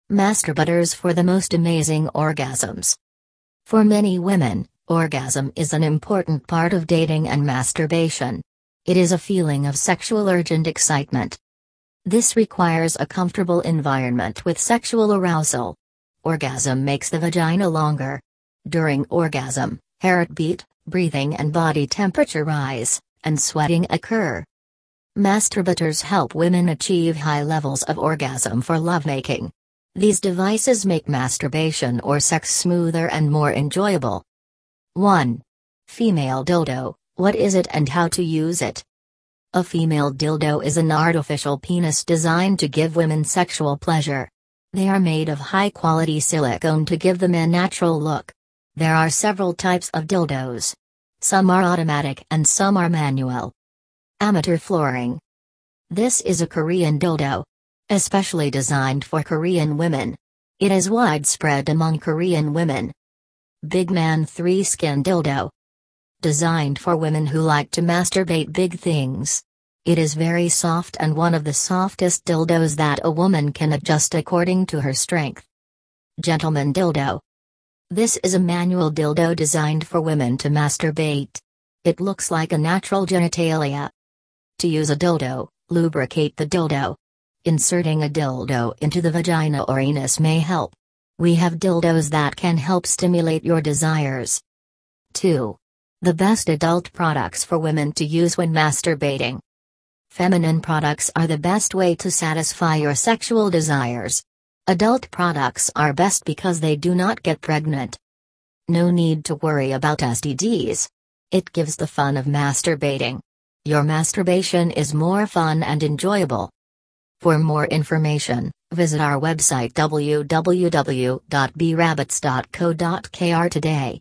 Masturbators for the most amazing orgasms. For many women, orgasm is an important part of dating and masturbation. It is a feeling of sexual urge and excitement. This requires a comfortable environment with sexual arousal. Orgasm makes the vagina longer. During orgasm, heartbeat, breathing and body temperature rise, and sweating occur. Masturbators help women achieve high levels of orgasm for lovemaking. These devices make masturbation or sex smoother and more enjoyable. 1. Female dildo. What is it and how to use it? A female dildo is an artificial penis designed to give women sexual pleasure. They are made of high-quality silicone to give them a natural look. There are several types of dildos. Some are automatic and some are manual. Amateur flooring. This is a Korean dildo, especially designed for Korean women. It is widespread among Korean women. Big Man 3-skin dildo. Designed for women who like to masturbate big things. It is very soft and one of the softest dildos that a woman can adjust according to her strength. Gentleman dildo. This is a manual dildo designed for women to masturbate. It looks like a natural genitalia. To use a dildo, lubricate the dildo. Inserting a dildo into the vagina or anus may help. We have dildos that can help stimulate your desires. 2. The best adult products for women to use when masturbating. Feminine products are the best way to satisfy your sexual desires. Adult products are best because they do not get pregnant. No need to worry about STDs. It gives the fun of masturbating. Your masturbation is more fun and enjoyable. For more information, visit our website www.brabbits.co.kr today.